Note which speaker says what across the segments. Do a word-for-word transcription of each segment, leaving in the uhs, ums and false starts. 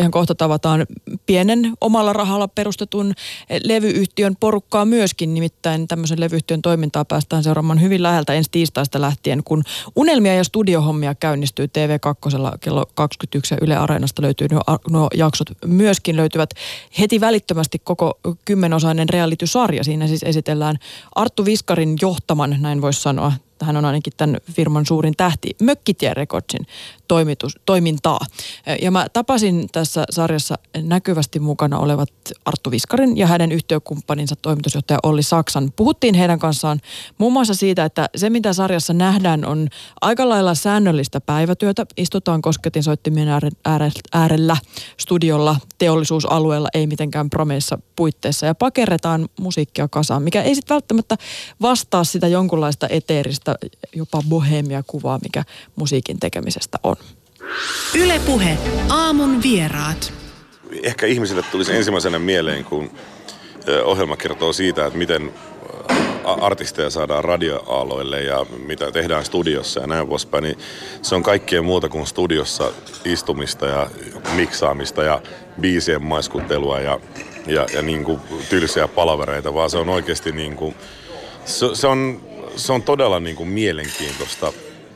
Speaker 1: ihan kohta tavataan pienen omalla rahalla perustetun levyyhtiön porukkaa myöskin. Nimittäin tämmöisen levyyhtiön toimintaa päästään seuraamaan hyvin läheltä ensi tiistaista lähtien, kun Unelmia ja studiohommia käynnistyy T V kaksi kello kaksikymmentäyksi ja Yle Areenasta löytyy nuo, nuo jaksot. Myöskin löytyvät heti välittömästi koko kymmenosainen reality-sarja. Siinä siis esitellään Arttu Viskarin johtaman, näin voisi sanoa, hän on ainakin tämän firman suurin tähti, Mökkitie Recordsin toimitus, toimintaa. Ja mä tapasin tässä sarjassa näkyvästi mukana olevat Arttu Viskarin ja hänen yhtiökumppaninsa toimitusjohtaja Olli Saksan. Puhuttiin heidän kanssaan muun muassa siitä, että se mitä sarjassa nähdään on aika lailla säännöllistä päivätyötä. Istutaan kosketinsoittimien äärellä, studiolla, teollisuusalueella, ei mitenkään promeissa puitteissa ja pakerretaan musiikkia kasaan, mikä ei sitten välttämättä vastaa sitä jonkunlaista eteeristä, jopa bohemia kuvaa, mikä musiikin tekemisestä on.
Speaker 2: Yle Puhe, aamun vieraat.
Speaker 3: Ehkä ihmisille tulisi ensimmäisenä mieleen, kun ohjelma kertoo siitä, että miten artisteja saadaan radioaaloille ja mitä tehdään studiossa ja näin poispäin, niin se on kaikkea muuta kuin studiossa istumista ja miksaamista ja biisien maiskuttelua ja, ja, ja niin kuin tylsiä palavereita, vaan se on oikeasti niin kuin, se, se on Se on todella niin kuin mielenkiintoista,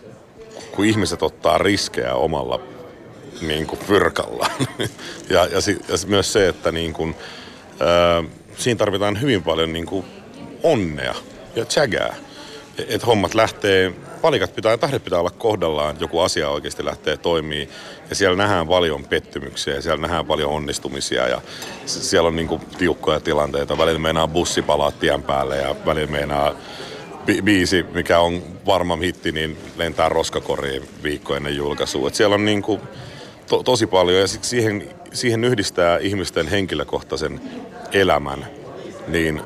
Speaker 3: kun ihmiset ottaa riskejä omalla niin kuin fyrkallaan. ja, ja, ja myös se, että niin kuin, ää, siinä tarvitaan hyvin paljon niin kuin onnea ja tsägää. Että hommat lähtee, palikat pitää, tahdet pitää olla kohdallaan, joku asia oikeasti lähtee toimii. Ja siellä nähdään paljon pettymyksiä ja siellä nähdään paljon onnistumisia ja siellä on niin kuin tiukkoja tilanteita. Välillä meinaa bussi palaa tien päälle ja välillä meinaa Bi- biisi, mikä on varma hitti, niin lentää roskakoriin viikko ennen julkaisua. Et siellä on niinku to- tosi paljon ja siihen, siihen yhdistää ihmisten henkilökohtaisen elämän. Niin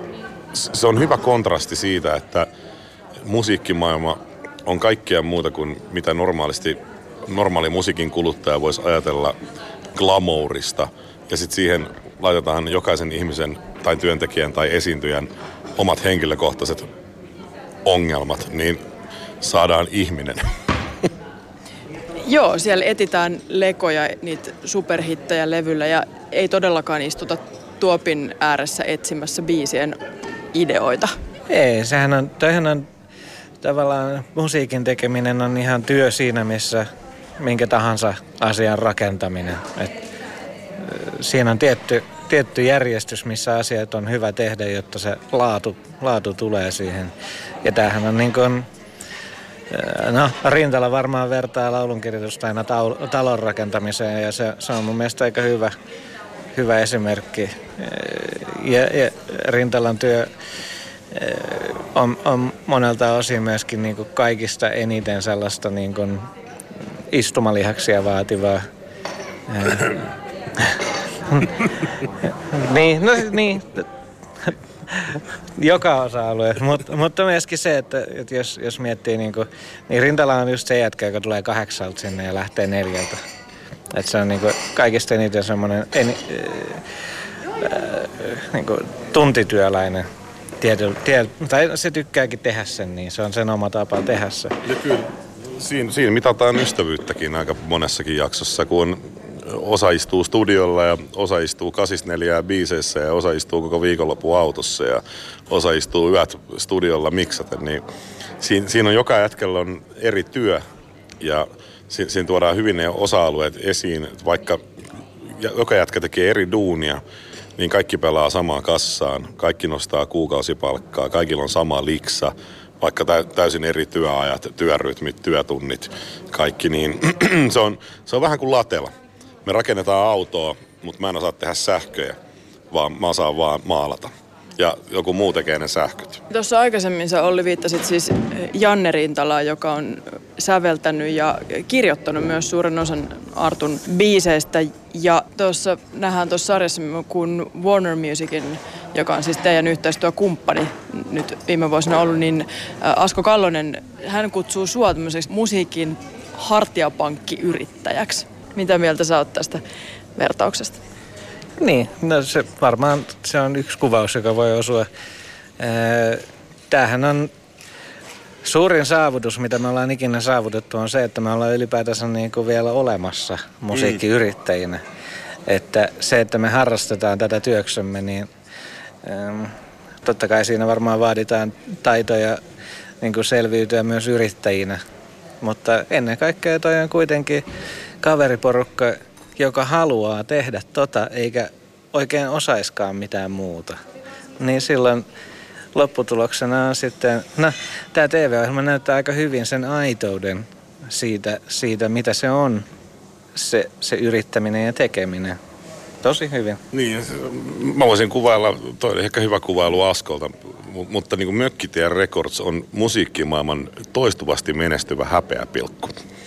Speaker 3: se on hyvä kontrasti siitä, että musiikkimaailma on kaikkea muuta kuin mitä normaalisti normaali musiikin kuluttaja voisi ajatella glamourista. Ja sitten siihen laitetaan jokaisen ihmisen tai työntekijän tai esiintyjän omat henkilökohtaiset ongelmat, niin saadaan ihminen.
Speaker 1: Joo, siellä etitään lekoja, niitä superhittejä levyllä ja ei todellakaan istuta tuopin ääressä etsimässä biisien ideoita.
Speaker 4: Ei, sehän on, toihan on tavallaan musiikin tekeminen on ihan työ siinä, missä minkä tahansa asian rakentaminen. Et, siinä on tietty, tietty järjestys, missä asiat on hyvä tehdä, jotta se laatu, laatu tulee siihen. Ja tämähän on niin kuin, no Rintala varmaan vertaa laulunkirjoitusta aina taul- talon rakentamiseen ja se, se on mun mielestä aika hyvä, hyvä esimerkki. Ja, ja Rintalan työ on, on monelta osin myöskin niin kuin kaikista eniten sellaista niin kuin istumalihaksia vaativaa. niin, no niin. Joka osa-alue, Mut, mutta myöskin se, että, että jos, jos miettii, niin, kuin, niin Rintala on just se jätkä, joka tulee kahdeksalta sinne ja lähtee neljältä. Että se on niin kuin, kaikista eniten semmoinen en, äh, niin kuin tuntityöläinen. Tiety, tie, tai se tykkääkin tehdä sen, niin se on sen oma tapa tehdä se.
Speaker 3: Ja kyllä siinä, siinä mitataan ystävyyttäkin aika monessakin jaksossa, kun osa istuu studiolla ja osa istuu kasisneljää biiseissä ja osa istuu koko viikonloppu autossa ja osa istuu yöt studiolla miksaten. Niin siinä, siinä on joka jätkällä on eri työ ja siinä, siinä tuodaan hyvin ne osa-alueet esiin, vaikka joka jätkä tekee eri duunia, niin kaikki pelaa samaan kassaan, kaikki nostaa kuukausipalkkaa, kaikilla on sama liksa, vaikka täysin eri työajat, työrytmit, työtunnit, kaikki, niin se on, se on vähän kuin latela. Me rakennetaan autoa, mutta mä en osaa tehdä sähköjä, vaan mä osaan vaan maalata. Ja joku muu tekee ne sähköt.
Speaker 1: Tuossa aikaisemmin sä Olli viittasit siis Janne Rintalaan, joka on säveltänyt ja kirjoittanut myös suuren osan Artun biiseistä. Ja tuossa nähdään tuossa sarjassa, kun Warner Musicin, joka on siis teidän yhteistyökumppani nyt viime vuosina ollut, niin Asko Kallonen, hän kutsuu sua tämmöiseksi musiikin hartiapankkiyrittäjäksi. Mitä mieltä sä oot tästä vertauksesta?
Speaker 4: Niin, no se varmaan se on yksi kuvaus, joka voi osua. Tämähän on Suurin saavutus, mitä me ollaan ikinä saavutettu, on se, että me ollaan ylipäätänsä niin kuin vielä olemassa musiikkiyrittäjinä. Mm. Että se, että me harrastetaan tätä työksemme, niin ähm, totta kai siinä varmaan vaaditaan taitoja niin kuin selviytyä myös yrittäjinä. Mutta ennen kaikkea toi on kuitenkin kaveriporukka, joka haluaa tehdä tota, eikä oikein osaiskaan mitään muuta. Niin silloin lopputuloksena on sitten, no tämä T V-ohjelma näyttää aika hyvin sen aitouden siitä, siitä mitä se on, se, se yrittäminen ja tekeminen. Tosi hyvin.
Speaker 3: Niin, mä voisin kuvailla, toi oli ehkä hyvä kuvailu Askolta, mutta niin kuin Mökkitie Records on musiikkimaailman toistuvasti menestyvä häpeäpilkku.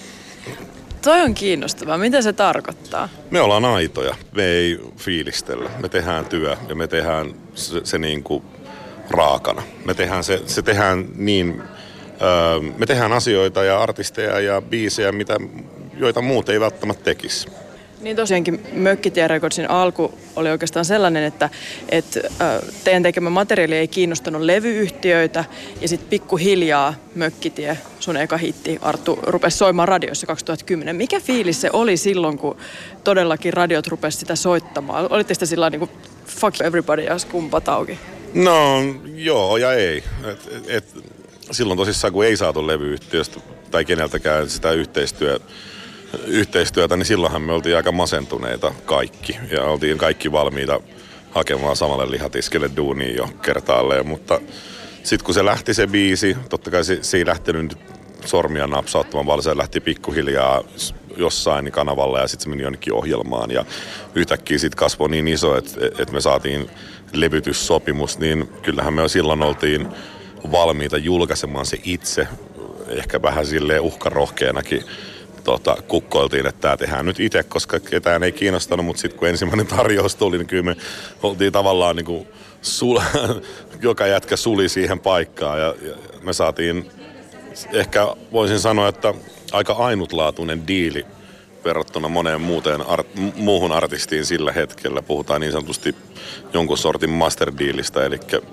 Speaker 1: Toi on kiinnostavaa. Mitä se tarkoittaa?
Speaker 3: Me ollaan aitoja. Me ei fiilistellä. Me tehdään työ ja me tehdään se, se niin kuin raakana. Me tehdään se, se tehdään niin, öö, me tehdään asioita ja artisteja ja biisejä, mitä, joita muut ei välttämättä tekisi.
Speaker 1: Niin tosiaankin Mökkitie Recordsin alku oli oikeastaan sellainen, että, että teidän tekemä materiaali ei kiinnostanut levyyhtiöitä ja sitten pikkuhiljaa Mökkitie, sun eka hitti, Arttu, rupesi soimaan radioissa kaksituhattakymmenen. Mikä fiilis se oli silloin, kun todellakin radiot rupesi sitä soittamaan? Olitte sitä sillä niin kuin fuck everybody ja skumpat auki?
Speaker 3: No joo ja ei. Et, et, et, silloin tosissaan kun ei saatu levyyhtiöstä tai keneltäkään sitä yhteistyötä, yhteistyötä, niin silloinhan me oltiin aika masentuneita kaikki. Ja oltiin kaikki valmiita hakemaan samalle lihatiskelle duuniin jo kertaalleen. Mutta sitten kun se lähti se biisi, totta kai se, se ei lähtenyt sormia napsauttamaan, vaan se lähti pikkuhiljaa jossain kanavalla ja sitten se meni jonnekin ohjelmaan. Ja yhtäkkiä sitten kasvoi niin iso, että, että me saatiin levytyssopimus, niin kyllähän me jo silloin oltiin valmiita julkaisemaan se itse. Ehkä vähän silleen uhkarohkeenakin. Tota, kukkoiltiin, että tämä tehdään nyt itse, koska ketään ei kiinnostanut, mutta sitten kun ensimmäinen tarjous tuli, niin kyllä me oltiin tavallaan niin kuin sul, joka jätkä suli siihen paikkaan ja, ja me saatiin, ehkä voisin sanoa, että aika ainutlaatuinen diili verrattuna moneen muuteen art, muuhun artistiin sillä hetkellä. Puhutaan niin sanotusti jonkun sortin masterdiilistä, eli e,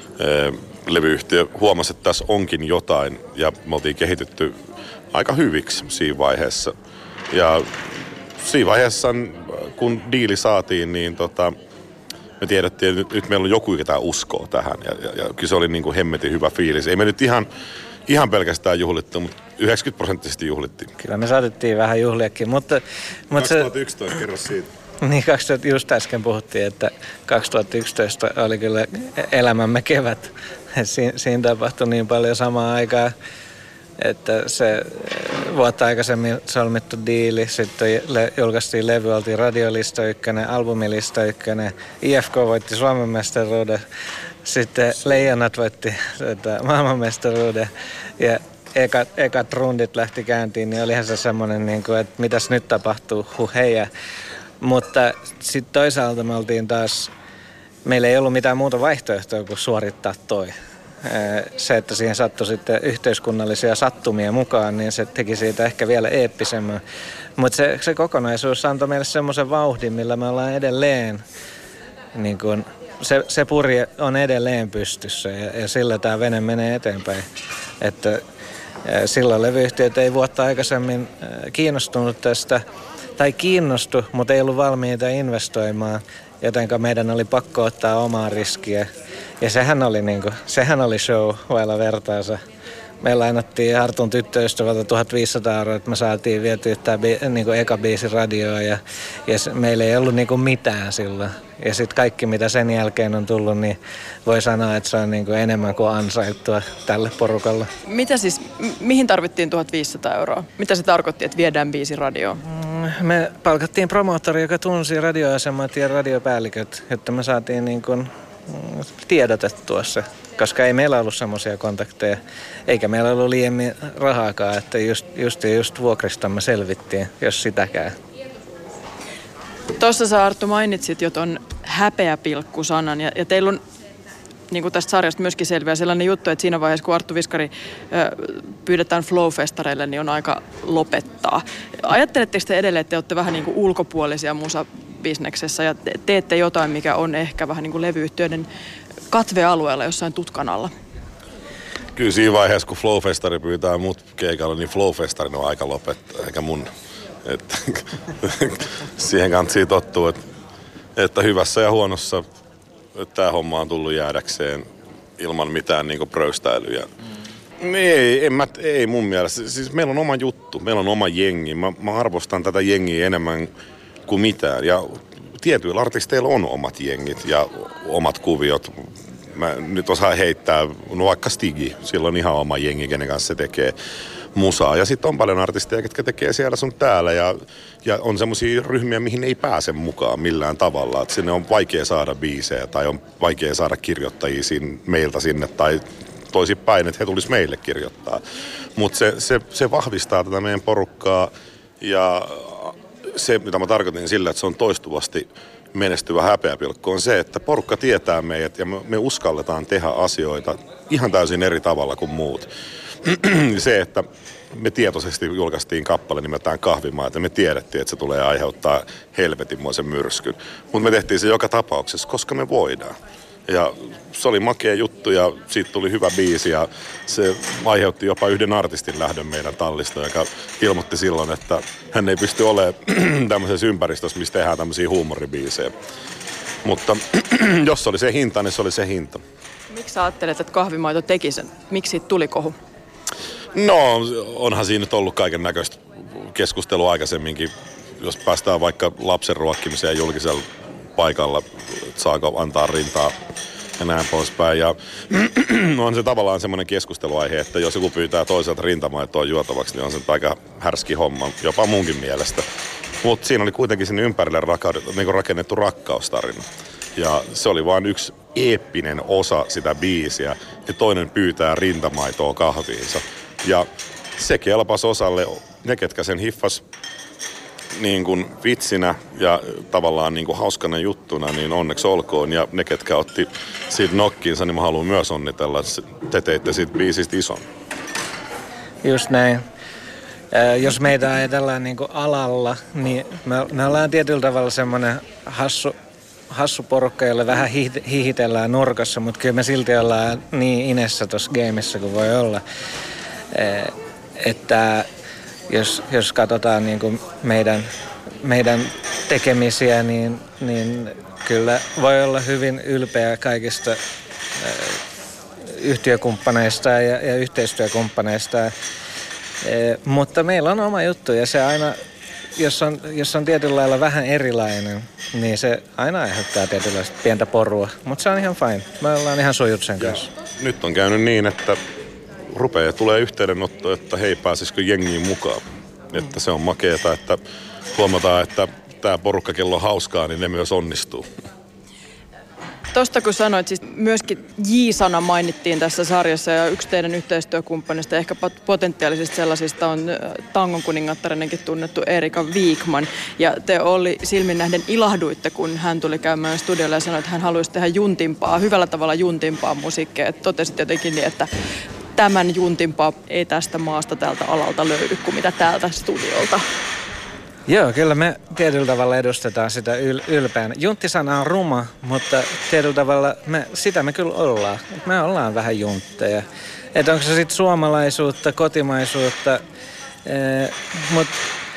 Speaker 3: levyyhtiö huomasi, että tässä onkin jotain ja me oltiin kehitytty aika hyviksi siinä vaiheessa. Ja siinä vaiheessa, kun diili saatiin, niin tota, me tiedettiin, että nyt, nyt meillä on joku, ketä uskoo tähän. Ja, ja, ja kyllä se oli niin kuin hemmetin hyvä fiilis. Ei me nyt ihan, ihan pelkästään juhlittu, mutta yhdeksänkymmentä prosenttisesti juhlittiin.
Speaker 4: Kyllä me saatettiin vähän juhliakin, mutta... mutta
Speaker 3: kaksituhattayksitoista, kerro siitä.
Speaker 4: Niin, kaksituhatta, just äsken puhuttiin, että kaksituhattayksitoista oli kyllä elämämme kevät. Siin, siinä tapahtui niin paljon samaan aikaan. Että se vuotta aikaisemmin solmittu diili, sitten le, julkaistiin levy, oltiin radiolista ykkönen, albumilista ykkönen, I F K voitti Suomen mestaruuden, sitten Leijonat voitti maailmanmestaruuden ja ekat, ekat rundit lähti käyntiin, niin olihan se semmoinen, niin kuin, että mitäs nyt tapahtuu, huh heijä. Mutta sitten toisaalta me oltiin taas, meillä ei ollut mitään muuta vaihtoehtoa kuin suorittaa toi. Se, että siihen sattui sitten yhteiskunnallisia sattumia mukaan, niin se teki siitä ehkä vielä eeppisemmän. Mutta se, se kokonaisuus antoi meille semmoisen vauhdin, millä me ollaan edelleen, niin kun, se, se purje on edelleen pystyssä ja, ja sillä tämä vene menee eteenpäin. Että silloin levyyhtiöt ei vuotta aikaisemmin kiinnostunut tästä, tai kiinnostu, mutta ei ollut valmiita investoimaan, jotenka meidän oli pakko ottaa omaa riskiä. Ja sehän oli, niinku, sehän oli show vailla vertaansa. Me lainattiin Artun tyttöystävältä tuhatviisisataa euroa, että me saatiin vietyä tämä bi, niinku eka biisi radioon ja, ja se, meillä ei ollut niinku mitään silloin. Ja sitten kaikki mitä sen jälkeen on tullut, niin voi sanoa, että se on niinku enemmän kuin ansaittua tälle porukalle.
Speaker 1: Mitä siis, mihin tarvittiin tuhatviisisataa euroa? Mitä se tarkoitti, että viedään biisi radioon?
Speaker 4: Me palkattiin promoottori, joka tunsi radioasemat ja radiopäälliköt, jotta me saatiin niinku tiedotettua se, koska ei meillä ollut semmoisia kontakteja, eikä meillä ollut liiemmin rahaakaan, että just, just, just vuokristamme selvittiin, jos sitäkään.
Speaker 1: Tuossa sä Arttu mainitsit jo ton häpeäpilkku-sanan ja, ja teillä on niin kuin tästä sarjasta myöskin selviää sellainen juttu, että siinä vaiheessa kun Arttu Viskari ö, pyydetään Flow-festareille, niin on aika lopettaa. Ajatteletteko te edelleen, että te olette vähän niin kuin ulkopuolisia musabisneksessä ja teette jotain, mikä on ehkä vähän niin kuin levyyhtiöiden katvealueella jossain tutkan alla?
Speaker 3: Kyllä siinä vaiheessa, kun Flowfestari pyytää mut keikalle, niin Flowfestarin on aika lopettaa, eikä mun. Että siihen kanssa tottuu, että, että hyvässä ja huonossa tämä homma on tullut jäädäkseen ilman mitään niinku pröystäilyjä. Mm. Ei, en mä, ei mun mielestä. Siis meillä on oma juttu, meillä on oma jengi. Mä, mä arvostan tätä jengiä enemmän kuin mitään. Ja tietyillä artisteilla on omat jengit ja omat kuviot. Mä nyt osaan heittää, no vaikka Stigi, sillä on ihan oma jengi, kenen kanssa se tekee musaa. Ja sitten on paljon artisteja, jotka tekee siellä sun täällä ja, ja on semmosia ryhmiä, mihin ei pääse mukaan millään tavalla. Et sinne on vaikea saada biisejä tai on vaikea saada kirjoittajia siinä, meiltä sinne tai toisinpäin, että he tulis meille kirjoittaa. Mutta se, se, se vahvistaa tätä meidän porukkaa ja se, mitä mä tarkoitin sillä, että se on toistuvasti menestyvä häpeäpilkku, on se, että porukka tietää meidät ja me, me uskalletaan tehdä asioita ihan täysin eri tavalla kuin muut. Se, että me tietoisesti julkaistiin kappale nimeltään Kahvimaa, että me tiedettiin, että se tulee aiheuttaa helvetinmoisen myrskyn. Mutta me tehtiin se joka tapauksessa, koska me voidaan. Ja se oli makea juttu ja siitä tuli hyvä biisi ja se aiheutti jopa yhden artistin lähdön meidän tallista, joka ilmoitti silloin, että hän ei pysty olemaan tämmöisessä ympäristössä, missä tehdään tämmöisiä huumoribiisejä. Mutta jos se oli se hinta, niin se oli se hinta.
Speaker 1: Miksi sä ajattelet, että Kahvimaito teki sen? Miksi siitä tuli kohu?
Speaker 3: No, onhan siinä nyt ollut kaiken näköistä keskustelua aikaisemminkin. Jos päästään vaikka lapsen ruokkimiseen julkisella paikalla, saako antaa rintaa ja näin poispäin. Ja on se tavallaan semmoinen keskusteluaihe, että jos joku pyytää toiselta rintamaitoa juotavaksi, niin on se aika härski homma, jopa munkin mielestä. Mutta siinä oli kuitenkin sinne ympärille raka- niin rakennettu rakkaustarina. Ja se oli vain yksi eeppinen osa sitä biisiä ja toinen pyytää rintamaitoa kahviinsa. Ja se kelpasi osalle, ne ketkä sen hiffas niin kuin vitsinä ja tavallaan niin kuin hauskana juttuna, niin onneksi olkoon. Ja ne ketkä otti siitä nokkiinsa, niin mä haluan myös onnitella, te teitte siitä biisistä ison.
Speaker 4: Just näin. Äh, jos meitä ajatellaan niin kuin alalla, niin me, me ollaan tietyllä tavalla semmoinen hassu, hassu porukka, jolle vähän hihitellään nurkassa, mutta kyllä me silti ollaan niin inessä tuossa gameissa kuin voi olla. Äh, että jos, jos katsotaan niin kuin meidän, meidän tekemisiä, niin, niin kyllä voi olla hyvin ylpeä kaikista äh, yhtiökumppaneista ja, ja yhteistyökumppaneista. E, mutta meillä on oma juttu ja se aina, jos on, jos on tietyllä lailla vähän erilainen, niin se aina aiheuttaa tietynlaista pientä porua. Mutta se on ihan fine. Me ollaan ihan sujut sen kanssa.
Speaker 3: Nyt on käynyt niin, että rupeaa tulee yhteydenotto, että hei, pääsisikö jengiin mukaan. Mm. Että se on makeeta, että huomataan, että tämä porukka, kello on hauskaa, niin ne myös onnistuu.
Speaker 1: Tuosta kun sanoit, siis myöskin J-sana mainittiin tässä sarjassa ja yksi teidän yhteistyökumppanista, ehkä potentiaalisista sellaisista on tangon kuningattarenenkin tunnettu Erika Wikman. Ja te oli silmin nähden ilahduitte, kun hän tuli käymään studiolle ja sanoi, että hän haluaisi tehdä juntimpaa, hyvällä tavalla juntimpaa musiikkia. Et totesit jotenkin niin, että tämän juntimpaa ei tästä maasta tältä alalta löydy kuin mitä täältä studiolta.
Speaker 4: Joo, kyllä me tietyllä tavalla edustetaan sitä yl- ylpeänä. Junttisana on ruma, mutta tietyllä tavalla me, sitä me kyllä ollaan. Me ollaan vähän juntteja. Että onko se sitten suomalaisuutta, kotimaisuutta, ee, mutta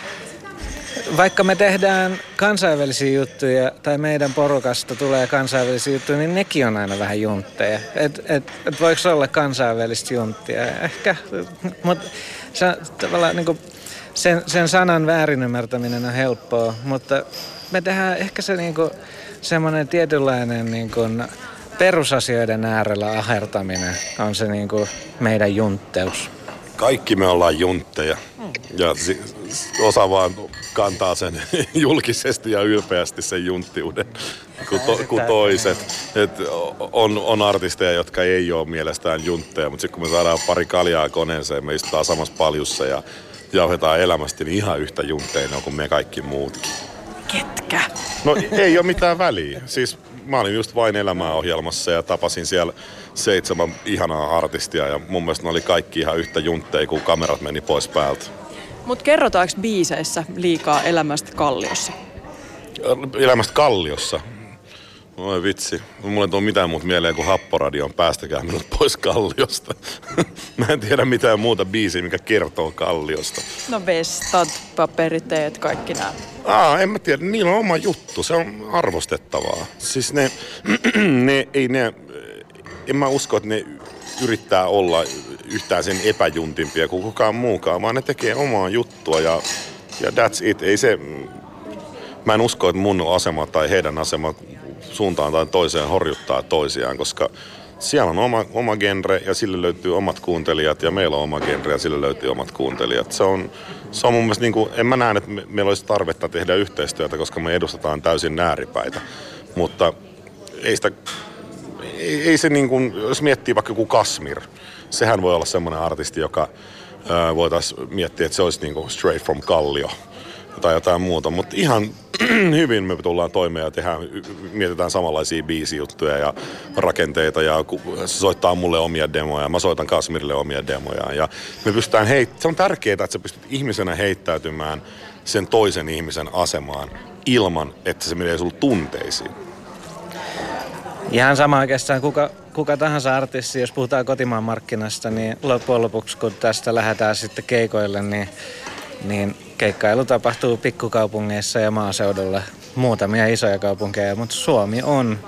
Speaker 4: vaikka me tehdään kansainvälisiä juttuja tai meidän porukasta tulee kansainvälisiä juttuja, niin nekin on aina vähän juntteja. Että et, et voiko olla kansainvälistä junttia? Ehkä, mutta se tavallaan niin kuin Sen, sen sanan väärinymmärtäminen on helppoa, mutta me tehdään ehkä se niinku semmoinen tietynlainen niinku perusasioiden äärellä ahertaminen on se niinku meidän juntteus.
Speaker 3: Kaikki me ollaan juntteja ja osa vaan kantaa sen julkisesti ja ylpeästi sen junttiuden kuin to, ku toiset. Et on, on artisteja, jotka ei ole mielestään juntteja, mutta sitten kun me saadaan pari kaljaa koneeseen, me istutaan samassa paljussa ja jauhetaan elämästä niin ihan yhtä juntteina kuin me kaikki muutkin.
Speaker 1: Ketkä?
Speaker 3: No ei ole mitään väliä. Siis mä olin just Vain elämää -ohjelmassa ja tapasin siellä seitsemän ihanaa artistia ja mun mielestä ne oli kaikki ihan yhtä juntteja, kun kamerat meni pois päältä.
Speaker 1: Mut kerrotaanko biiseissä liikaa elämästä Kalliossa?
Speaker 3: Elämästä Kalliossa? Oi vitsi. Mulla ei tule mitään muuta mieleen kuin Happoradion Päästäkää minut pois Kalliosta. Mä en tiedä mitään muuta biisiä, mikä kertoo Kalliosta.
Speaker 1: No vestat, paperiteet, kaikki nämä.
Speaker 3: Aa, en mä tiedä. Niillä on oma juttu. Se on arvostettavaa. Siis ne, ne ei ne, en mä usko, että ne yrittää olla yhtään sen epäjuntimpia kuin kukaan muukaan, vaan ne tekee omaa juttua ja, ja that's it. Ei se, mä en usko, että mun asema tai heidän asema suuntaan tai toiseen horjuttaa toisiaan, koska siellä on oma, oma genre ja sille löytyy omat kuuntelijat ja meillä on oma genre ja sille löytyy omat kuuntelijat. Se on, se on mun mielestä niin kuin, en mä näe, että me, meillä olisi tarvetta tehdä yhteistyötä, koska me edustetaan täysin nääripäitä, mutta ei sitä, ei, ei se niin kuin, jos miettii vaikka joku Kasmir, sehän voi olla semmoinen artisti, joka ää, voitaisiin miettiä, että se olisi niin kuin straight from Kallio tai jotain muuta, mutta ihan hyvin me tullaan toimeen ja tehdään, mietitään samanlaisia biisijuttuja ja rakenteita ja se soittaa mulle omia demoja ja mä soitan Kasmirille omia demoja ja me pystytään heittämään, se on tärkeää, että sä pystyt ihmisenä heittäytymään sen toisen ihmisen asemaan ilman, että se menee sulle tunteisiin.
Speaker 4: Ihan sama oikeastaan kuka, kuka tahansa artisti, jos puhutaan kotimaan markkinasta, niin loppujen lopuksi kun tästä lähdetään sitten keikoille, niin niin keikkailu tapahtuu pikkukaupungeissa ja maaseudulla, muutamia isoja kaupunkeja, mutta Suomi on,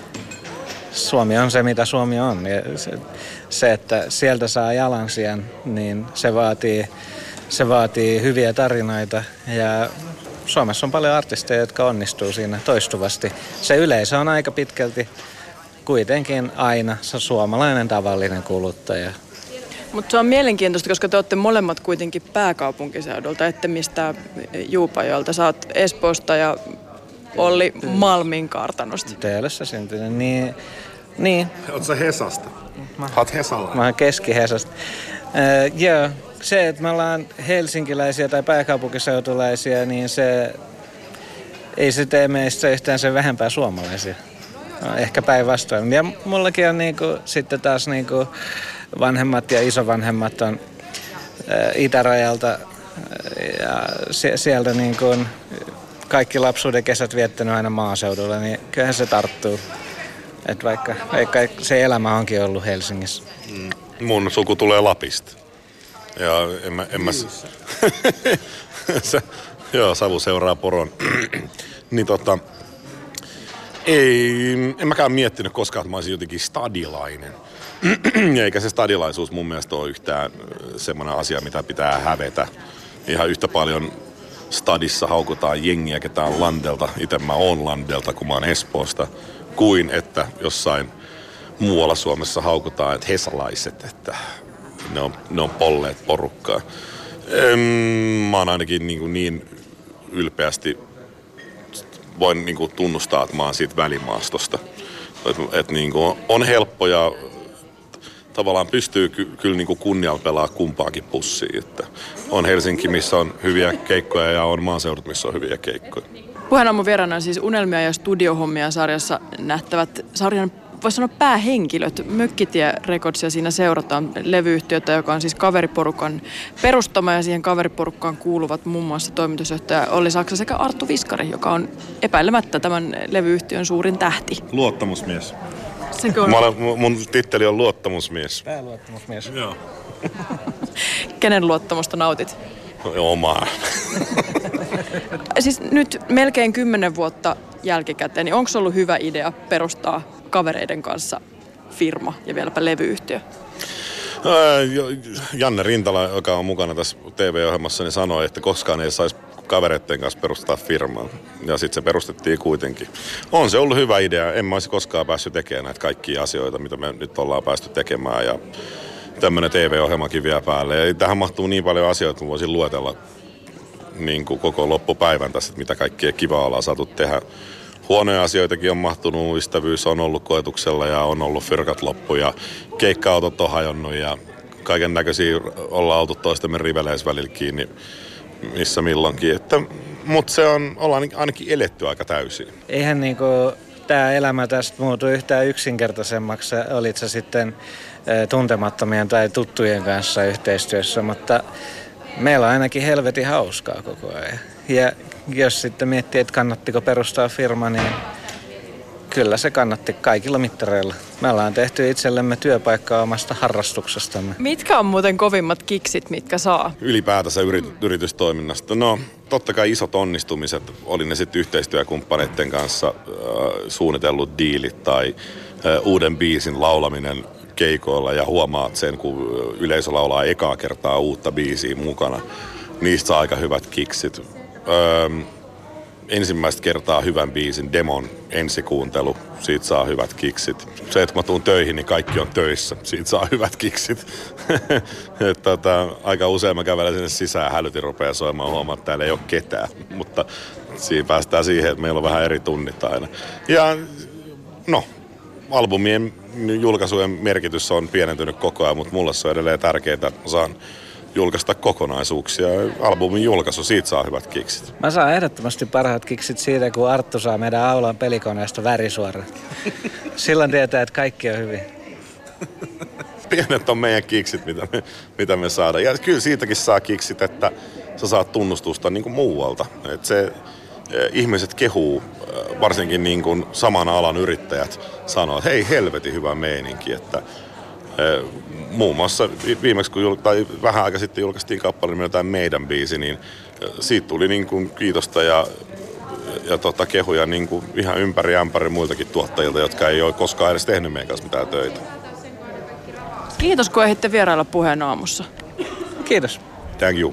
Speaker 4: Suomi on se, mitä Suomi on. Ja se, se, että sieltä saa jalansijan, niin se vaatii, se vaatii hyviä tarinoita ja Suomessa on paljon artisteja, jotka onnistuu siinä toistuvasti. Se yleisö on aika pitkälti kuitenkin aina se suomalainen tavallinen kuluttaja.
Speaker 1: Mutta se on mielenkiintoista, koska te olette molemmat kuitenkin pääkaupunkiseudulta, ette mistään Juupajoelta. Sä oot Espoosta ja Olli Malmin kartanosta.
Speaker 4: Töölössä syntynyt, niin... niin.
Speaker 3: Oot sä Hesasta? Mä oot Hesalla.
Speaker 4: Mä oon Keski-Hesasta. Äh, joo, se, että me ollaan helsinkiläisiä tai pääkaupunkiseutulaisia, niin se... Ei se tee meistä yhtään sen vähempää suomalaisia. No, ehkä päinvastoin. Ja mullakin on niinku, sitten taas niinku... vanhemmat ja isovanhemmat on ä, itärajalta ä, ja se, sieltä niin kuin kaikki lapsuuden kesät viettänyt aina maaseudulla, niin kyllähän se tarttuu. Et vaikka, vaikka se elämä onkin ollut Helsingissä.
Speaker 3: Mm. Mun suku tulee Lapista. Ja en mä... En mä se, joo, savu seuraa poron. niin tota... Ei, en mäkään miettinyt koskaan, että mä olisin jotenkin stadilainen. Eikä se stadilaisuus mun mielestä ole yhtään semmoinen asia, mitä pitää hävetä. Ihan yhtä paljon stadissa haukutaan jengiä, ketä on Landelta. Itse mä oon Landelta, kun mä oon Espoosta. Kuin että jossain muualla Suomessa haukutaan, että hesalaiset, että ne on, ne on polleet porukkaa. Mä oon ainakin niin, niin ylpeästi voin niin kuin tunnustaa, että mä oon siitä välimaastosta. Että et, niin kuin on helppo ja tavallaan pystyy ky- kyllä niin kuin kunnialla pelaa kumpaakin pussiin. Että on Helsinki, missä on hyviä keikkoja ja on maaseudut, missä on hyviä keikkoja.
Speaker 1: Puheenaamun vieraana on siis Unelmia ja studiohommia sarjassa nähtävät sarjan, voisi sanoa päähenkilöt. Mökkitie Recordsia siinä seurataan levyyhtiötä, joka on siis kaveriporukan perustama ja siihen kaveriporukkaan kuuluvat muun muassa toimitusjohtaja Olli Saksa sekä Arttu Viskari, joka on epäilemättä tämän levyyhtiön suurin tähti.
Speaker 3: Luottamusmies.
Speaker 1: Sekö on?
Speaker 3: Mä olen, mun titteli on luottamusmies.
Speaker 4: Pääluottamusmies.
Speaker 3: Joo.
Speaker 1: Kenen luottamusta nautit?
Speaker 3: Omaa.
Speaker 1: Siis nyt melkein kymmenen vuotta jälkikäteen, niin onko ollut hyvä idea perustaa kavereiden kanssa firma ja vieläpä levyyhtiö?
Speaker 3: Janne Rintala, joka on mukana tässä T V-ohjelmassa, niin sanoi, että koskaan ei saisi kavereiden kanssa perustaa firmaa. Ja sitten se perustettiin kuitenkin. On se ollut hyvä idea. En mä olisi koskaan päässyt tekemään näitä kaikkia asioita, mitä me nyt ollaan päästy tekemään. Ja tämmöinen T V-ohjelmakin vielä päälle. Ja tähän mahtuu niin paljon asioita, että mä voisin luetella niin kuin koko loppupäivän tässä, että mitä kaikkea kivaa ollaan saatu tehdä. Huonoja asioitakin on mahtunut, ystävyys on ollut koetuksella ja on ollut fyrkat loppu ja keikka-autot on hajonnut ja kaiken näköisiä ollaan oltu toistemme riveleissä välillä kiinni missä milloinkin. Että, mutta se on, ollaan ainakin eletty aika täysin.
Speaker 4: Eihän niinku tämä elämä tästä muutu yhtään yksinkertaisemmaksi, olit sä sitten e, tuntemattomien tai tuttujen kanssa yhteistyössä, mutta meillä on ainakin helvetin hauskaa koko ajan. Ja jos sitten miettii, että kannattiko perustaa firma, niin kyllä se kannatti kaikilla mittareilla. Me ollaan tehty itsellemme työpaikkaa omasta harrastuksestamme.
Speaker 1: Mitkä on muuten kovimmat kiksit, mitkä saa?
Speaker 3: Ylipäätänsä yrit- yritystoiminnasta. No, totta kai isot onnistumiset, oli ne sitten yhteistyökumppaneiden kanssa äh, suunnitellut diilit tai äh, uuden biisin laulaminen keikoilla ja huomaat sen, kun yleisö laulaa ekaa kertaa uutta biisiä mukana. Niistä saa aika hyvät kiksit. Öö, ensimmäistä kertaa hyvän biisin demon ensikuuntelu, siitä saa hyvät kiksit. Se, että kun mä tuun töihin, niin kaikki on töissä, siitä saa hyvät kiksit. tota, aika usein mä kävelen sinne sisään, hälytin rupeaa soimaan, huomaan, että täällä ei ole ketään. Mutta siinä päästään siihen, että meillä on vähän eri tunnit aina. Ja no, albumien julkaisujen merkitys on pienentynyt koko ajan, mutta mulle se on edelleen tärkeää, että mä saan julkaista kokonaisuuksia. Albumin julkaisu, siitä saa hyvät kiksit.
Speaker 4: Mä saan ehdottomasti parhaat kiksit siitä, kun Arttu saa meidän aulan pelikoneesta värisuoran. Silloin tietää, että kaikki on hyvin.
Speaker 3: Pienet on meidän kiksit, mitä me, mitä me saadaan. Ja kyllä siitäkin saa kiksit, että sä saat tunnustusta niin kuin muualta. Et se, ihmiset kehuu, varsinkin niin kuin saman alan yrittäjät sanoo, että hei, helvetin hyvä meininki. Että, e, muun muassa viimeksi, kun jul, tai vähän aika sitten julkaistiin kappale nimeltään Meidän biisi, niin siitä tuli niin kuin kiitosta ja, ja tota, kehuja niin kuin ihan ympäri ämpäri muiltakin tuottajilta, jotka ei ole koskaan edes tehnyt meidän kanssa mitään töitä.
Speaker 1: Kiitos, kun ehditte vierailla Puheen aamussa.
Speaker 4: Kiitos.
Speaker 3: Thank you.